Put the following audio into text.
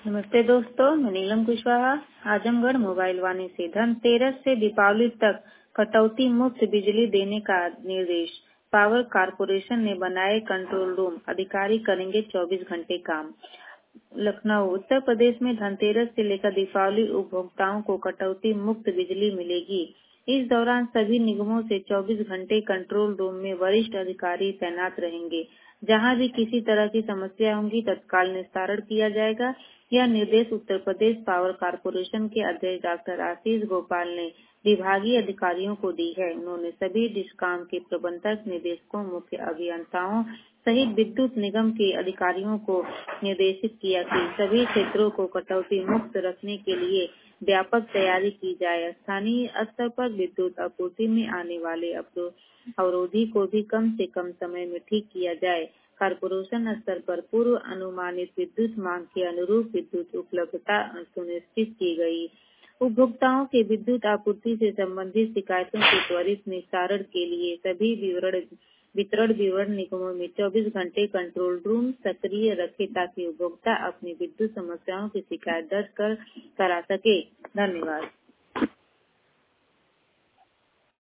नमस्ते दोस्तों, मैं नीलम कुशवाहा। आजमगढ़ मोबाइल वाणी से धनतेरस से दीपावली तक कटौती मुक्त बिजली देने का निर्देश। पावर कारपोरेशन ने बनाए कंट्रोल रूम, अधिकारी करेंगे 24 घंटे काम। लखनऊ, उत्तर प्रदेश में धनतेरस से लेकर दीपावली उपभोक्ताओं को कटौती मुक्त बिजली मिलेगी। इस दौरान सभी निगमों से 24 घंटे कंट्रोल रूम में वरिष्ठ अधिकारी तैनात रहेंगे। जहां भी किसी तरह की समस्या होगी तत्काल निस्तारण किया जाएगा। यह निर्देश उत्तर प्रदेश पावर कारपोरेशन के अध्यक्ष डॉक्टर आशीष गोपाल ने विभागीय अधिकारियों को दी है। उन्होंने सभी डिस्कॉम के प्रबंधक, निदेशकों, मुख्य अभियंताओं सहित विद्युत निगम के अधिकारियों को निर्देशित किया कि सभी क्षेत्रों को कटौती मुक्त रखने के लिए व्यापक तैयारी की जाए। स्थानीय स्तर पर विद्युत आपूर्ति में आने वाले अवरोधी को भी कम से कम समय में ठीक किया जाए। कारपोरेशन स्तर पर पूर्व अनुमानित विद्युत मांग के अनुरूप विद्युत उपलब्धता सुनिश्चित की गई। उपभोक्ताओं के विद्युत आपूर्ति से संबंधित शिकायतों के त्वरित निस्तारण के लिए सभी वितरण विवरण निगमों में 24 घंटे कंट्रोल रूम सक्रिय रखे ताकि उपभोक्ता अपनी विद्युत समस्याओं की शिकायत दर्ज करा सके। धन्यवाद।